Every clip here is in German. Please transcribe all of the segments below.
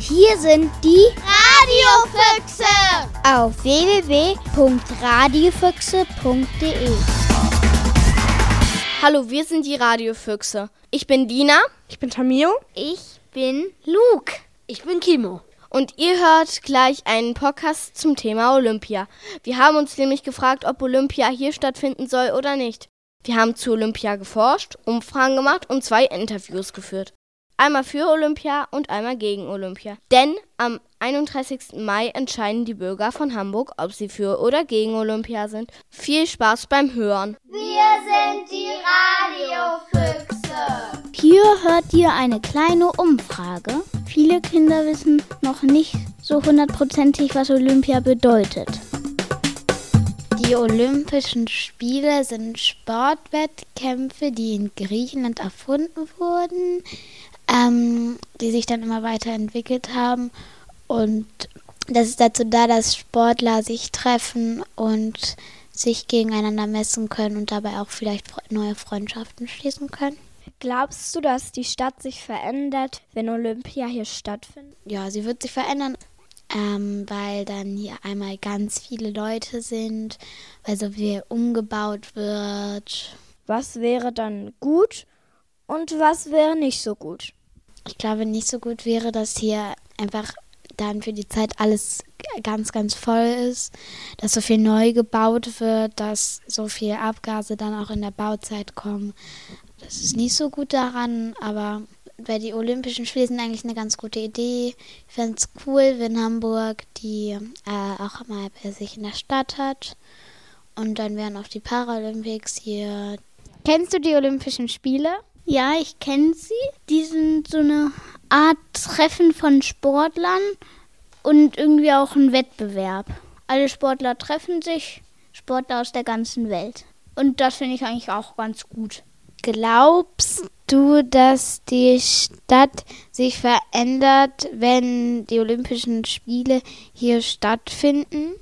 Hier sind die Radiofüchse auf www.radiofüchse.de. Hallo, wir sind die Radiofüchse. Ich bin Dina. Ich bin Tamio. Ich bin Luke. Ich bin Kimo. Und ihr hört gleich einen Podcast zum Thema Olympia. Wir haben uns nämlich gefragt, ob Olympia hier stattfinden soll oder nicht. Wir haben zu Olympia geforscht, Umfragen gemacht und 2 Interviews geführt. Einmal für Olympia und einmal gegen Olympia. Denn am 31. Mai entscheiden die Bürger von Hamburg, ob sie für oder gegen Olympia sind. Viel Spaß beim Hören. Wir sind die Radiofüchse. Hier hört ihr eine kleine Umfrage. Viele Kinder wissen noch nicht so hundertprozentig, was Olympia bedeutet. Die Olympischen Spiele sind Sportwettkämpfe, die in Griechenland erfunden wurden, die sich dann immer weiterentwickelt haben. Und das ist dazu da, dass Sportler sich treffen und sich gegeneinander messen können und dabei auch vielleicht neue Freundschaften schließen können. Glaubst du, dass die Stadt sich verändert, wenn Olympia hier stattfindet? Ja, sie wird sich verändern, weil dann hier einmal ganz viele Leute sind, weil so viel umgebaut wird. Was wäre dann gut und was wäre nicht so gut? Ich glaube, nicht so gut wäre, dass hier einfach dann für die Zeit alles ganz, ganz voll ist, dass so viel neu gebaut wird, dass so viel Abgase dann auch in der Bauzeit kommen. Das ist nicht so gut daran, aber bei die Olympischen Spiele sind eigentlich eine ganz gute Idee. Ich fände es cool, wenn Hamburg die auch mal bei sich in der Stadt hat. Und dann wären auch die Paralympics hier. Kennst du die Olympischen Spiele? Ja, ich kenne sie. Die sind so eine Art Treffen von Sportlern und irgendwie auch ein Wettbewerb. Alle Sportler treffen sich, Sportler aus der ganzen Welt. Und das finde ich eigentlich auch ganz gut. Glaubst du, dass die Stadt sich verändert, wenn die Olympischen Spiele hier stattfinden?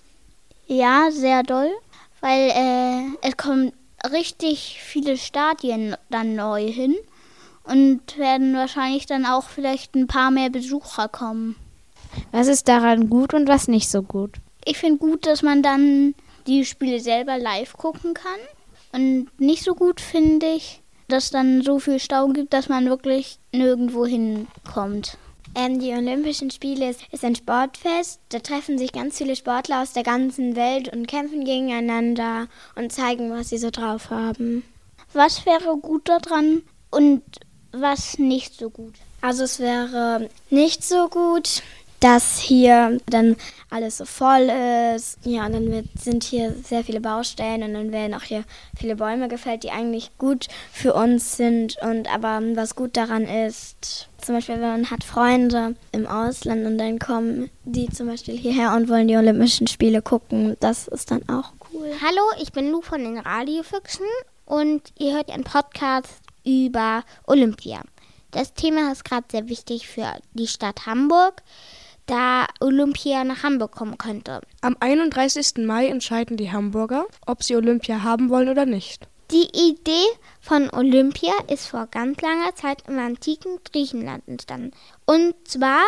Ja, sehr doll, weil es kommen richtig viele Stadien dann neu hin und werden wahrscheinlich dann auch vielleicht ein paar mehr Besucher kommen. Was ist daran gut und was nicht so gut? Ich finde gut, dass man dann die Spiele selber live gucken kann. Und nicht so gut finde ich, dass dann so viel Stau gibt, dass man wirklich nirgendwo hinkommt. Die Olympischen Spiele ist ein Sportfest. Da treffen sich ganz viele Sportler aus der ganzen Welt und kämpfen gegeneinander und zeigen, was sie so drauf haben. Was wäre gut daran und was nicht so gut? Also es wäre nicht so gut, dass hier dann alles so voll ist. Ja, und dann sind hier sehr viele Baustellen und dann werden auch hier viele Bäume gefällt, die eigentlich gut für uns sind. Aber was gut daran ist, zum Beispiel, wenn man hat Freunde im Ausland und dann kommen die zum Beispiel hierher und wollen die Olympischen Spiele gucken. Das ist dann auch cool. Hallo, ich bin Lu von den Radiofüchsen und ihr hört einen Podcast über Olympia. Das Thema ist gerade sehr wichtig für die Stadt Hamburg, da Olympia nach Hamburg kommen könnte. Am 31. Mai entscheiden die Hamburger, ob sie Olympia haben wollen oder nicht. Die Idee von Olympia ist vor ganz langer Zeit im antiken Griechenland entstanden. Und zwar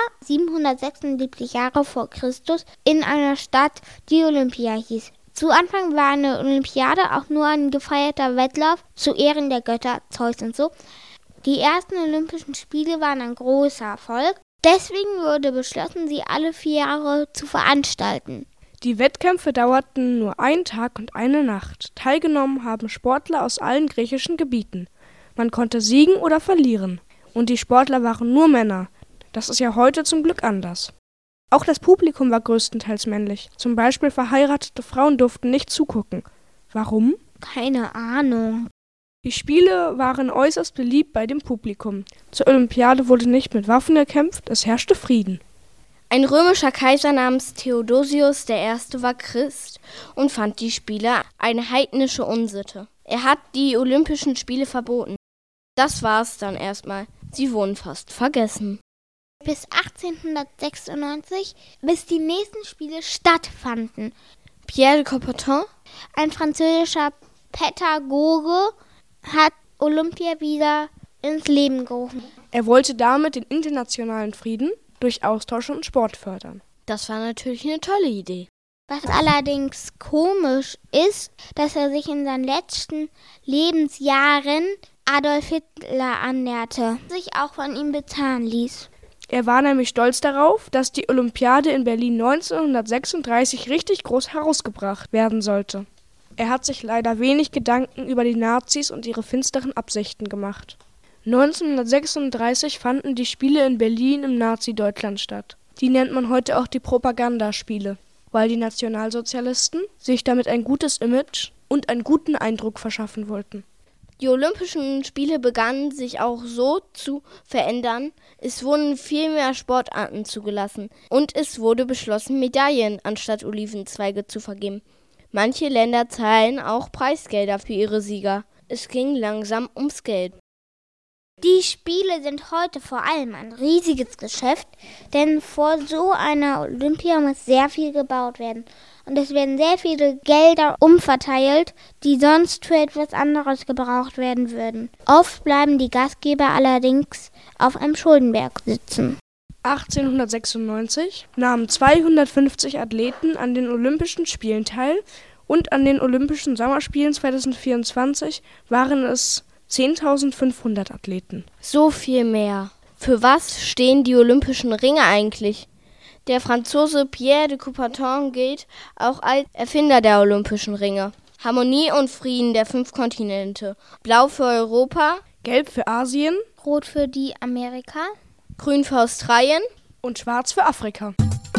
776 Jahre vor Christus in einer Stadt, die Olympia hieß. Zu Anfang war eine Olympiade auch nur ein gefeierter Wettlauf zu Ehren der Götter Zeus und so. Die ersten Olympischen Spiele waren ein großer Erfolg. Deswegen wurde beschlossen, sie alle 4 Jahre zu veranstalten. Die Wettkämpfe dauerten nur 1 Tag und eine Nacht. Teilgenommen haben Sportler aus allen griechischen Gebieten. Man konnte siegen oder verlieren. Und die Sportler waren nur Männer. Das ist ja heute zum Glück anders. Auch das Publikum war größtenteils männlich. Zum Beispiel verheiratete Frauen durften nicht zugucken. Warum? Keine Ahnung. Die Spiele waren äußerst beliebt bei dem Publikum. Zur Olympiade wurde nicht mit Waffen gekämpft, es herrschte Frieden. Ein römischer Kaiser namens Theodosius I. war Christ und fand die Spiele eine heidnische Unsitte. Er hat die Olympischen Spiele verboten. Das war's dann erstmal. Sie wurden fast vergessen. Bis 1896, bis die nächsten Spiele stattfanden. Pierre de Coubertin, ein französischer Pädagoge, hat Olympia wieder ins Leben gerufen. Er wollte damit den internationalen Frieden durch Austausch und Sport fördern. Das war natürlich eine tolle Idee. Was allerdings komisch ist, dass er sich in seinen letzten Lebensjahren Adolf Hitler annäherte, sich auch von ihm bezahlen ließ. Er war nämlich stolz darauf, dass die Olympiade in Berlin 1936 richtig groß herausgebracht werden sollte. Er hat sich leider wenig Gedanken über die Nazis und ihre finsteren Absichten gemacht. 1936 fanden die Spiele in Berlin im Nazi-Deutschland statt. Die nennt man heute auch die Propagandaspiele, weil die Nationalsozialisten sich damit ein gutes Image und einen guten Eindruck verschaffen wollten. Die Olympischen Spiele begannen sich auch so zu verändern. Es wurden viel mehr Sportarten zugelassen und es wurde beschlossen, Medaillen anstatt Olivenzweige zu vergeben. Manche Länder zahlen auch Preisgelder für ihre Sieger. Es ging langsam ums Geld. Die Spiele sind heute vor allem ein riesiges Geschäft, denn vor so einer Olympia muss sehr viel gebaut werden. Und es werden sehr viele Gelder umverteilt, die sonst für etwas anderes gebraucht werden würden. Oft bleiben die Gastgeber allerdings auf einem Schuldenberg sitzen. 1896 nahmen 250 Athleten an den Olympischen Spielen teil und an den Olympischen Sommerspielen 2024 waren es 10.500 Athleten. So viel mehr. Für was stehen die Olympischen Ringe eigentlich? Der Franzose Pierre de Coubertin gilt auch als Erfinder der Olympischen Ringe. Harmonie und Frieden der 5 Kontinente. Blau für Europa, Gelb für Asien, Rot für die Amerika, Grün für Australien und Schwarz für Afrika.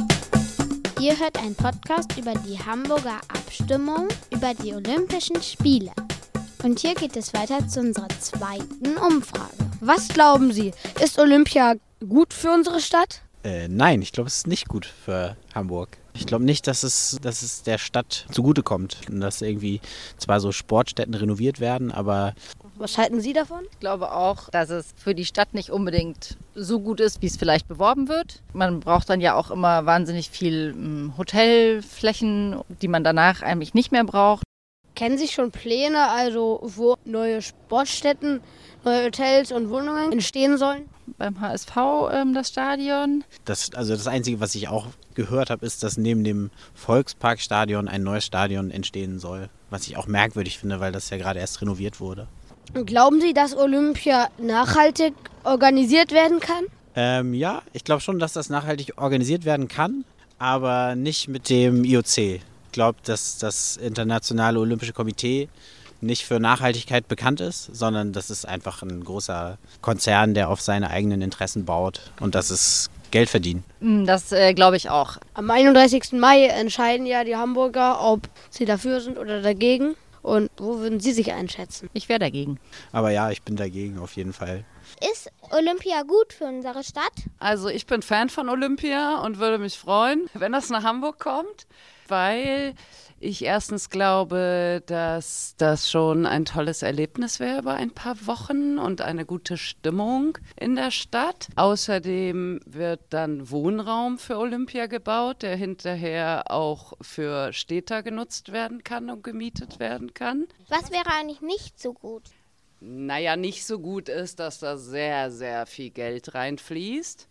Ihr hört einen Podcast über die Hamburger Abstimmung über die Olympischen Spiele. Und hier geht es weiter zu unserer zweiten Umfrage. Was glauben Sie? Ist Olympia gut für unsere Stadt? Nein, ich glaube, es ist nicht gut für Hamburg. Ich glaube nicht, dass es der Stadt zugutekommt. Und dass irgendwie zwar so Sportstätten renoviert werden, aber... Was halten Sie davon? Ich glaube auch, dass es für die Stadt nicht unbedingt so gut ist, wie es vielleicht beworben wird. Man braucht dann ja auch immer wahnsinnig viel Hotelflächen, die man danach eigentlich nicht mehr braucht. Kennen Sie schon Pläne, also wo neue Sportstätten, neue Hotels und Wohnungen entstehen sollen? Beim HSV das Stadion. Das Einzige, was ich auch gehört habe, ist, dass neben dem Volksparkstadion ein neues Stadion entstehen soll. Was ich auch merkwürdig finde, weil das ja gerade erst renoviert wurde. Glauben Sie, dass Olympia nachhaltig organisiert werden kann? Ja, ich glaube schon, dass das nachhaltig organisiert werden kann, aber nicht mit dem IOC. Ich glaube, dass das Internationale Olympische Komitee nicht für Nachhaltigkeit bekannt ist, sondern das ist einfach ein großer Konzern, der auf seine eigenen Interessen baut und das ist Geld verdienen. Das glaube ich auch. Am 31. Mai entscheiden ja die Hamburger, ob sie dafür sind oder dagegen. Und wo würden Sie sich einschätzen? Ich wäre dagegen. Aber ja, ich bin dagegen auf jeden Fall. Ist Olympia gut für unsere Stadt? Also ich bin Fan von Olympia und würde mich freuen, wenn das nach Hamburg kommt, weil ich erstens glaube, dass das schon ein tolles Erlebnis wäre über ein paar Wochen und eine gute Stimmung in der Stadt. Außerdem wird dann Wohnraum für Olympia gebaut, der hinterher auch für Städter genutzt werden kann und gemietet werden kann. Was wäre eigentlich nicht so gut? Naja, nicht so gut ist, dass da sehr, sehr viel Geld reinfließt.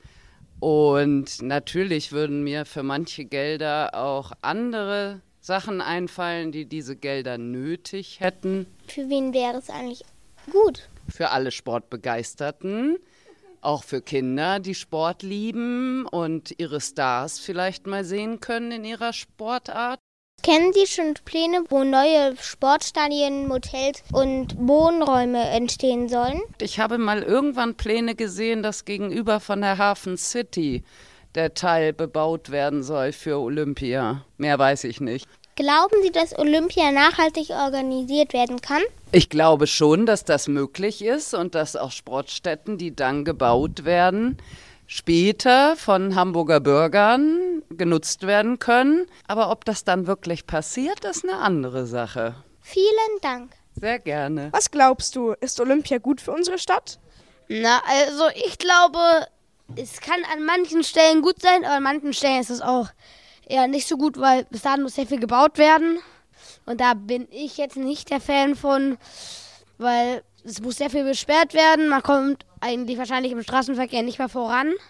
Und natürlich würden mir für manche Gelder auch andere Sachen einfallen, die diese Gelder nötig hätten. Für wen wäre es eigentlich gut? Für alle Sportbegeisterten, auch für Kinder, die Sport lieben und ihre Stars vielleicht mal sehen können in ihrer Sportart. Kennen Sie schon Pläne, wo neue Sportstadien, Hotels und Wohnräume entstehen sollen? Ich habe mal irgendwann Pläne gesehen, dass gegenüber von der Hafen City der Teil bebaut werden soll für Olympia. Mehr weiß ich nicht. Glauben Sie, dass Olympia nachhaltig organisiert werden kann? Ich glaube schon, dass das möglich ist und dass auch Sportstätten, die dann gebaut werden, später von Hamburger Bürgern genutzt werden können. Aber ob das dann wirklich passiert, ist eine andere Sache. Vielen Dank. Sehr gerne. Was glaubst du, ist Olympia gut für unsere Stadt? Na, also ich glaube, es kann an manchen Stellen gut sein, aber an manchen Stellen ist es auch eher nicht so gut, weil bis dahin muss sehr viel gebaut werden. Und da bin ich jetzt nicht der Fan von, weil es muss sehr viel besperrt werden. Man kommt eigentlich wahrscheinlich im Straßenverkehr nicht mehr voran.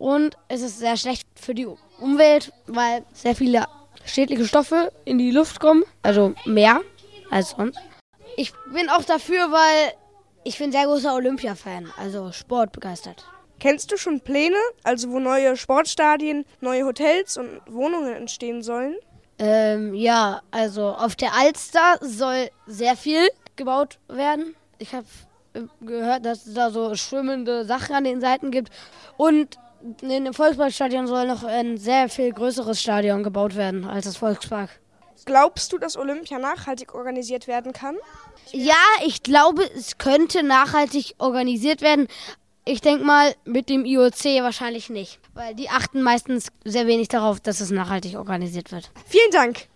Und es ist sehr schlecht für die Umwelt, weil sehr viele schädliche Stoffe in die Luft kommen. Also mehr als sonst. Ich bin auch dafür, weil ich bin sehr großer Olympia-Fan, also sportbegeistert. Kennst du schon Pläne, also wo neue Sportstadien, neue Hotels und Wohnungen entstehen sollen? Ja, also auf der Alster soll sehr viel gebaut werden. Ich habe gehört, dass es da so schwimmende Sachen an den Seiten gibt. Und in dem Volksparkstadion soll noch ein sehr viel größeres Stadion gebaut werden als das Volkspark. Glaubst du, dass Olympia nachhaltig organisiert werden kann? Ja, ich glaube, es könnte nachhaltig organisiert werden. Ich denke mal, mit dem IOC wahrscheinlich nicht, weil die achten meistens sehr wenig darauf, dass es nachhaltig organisiert wird. Vielen Dank.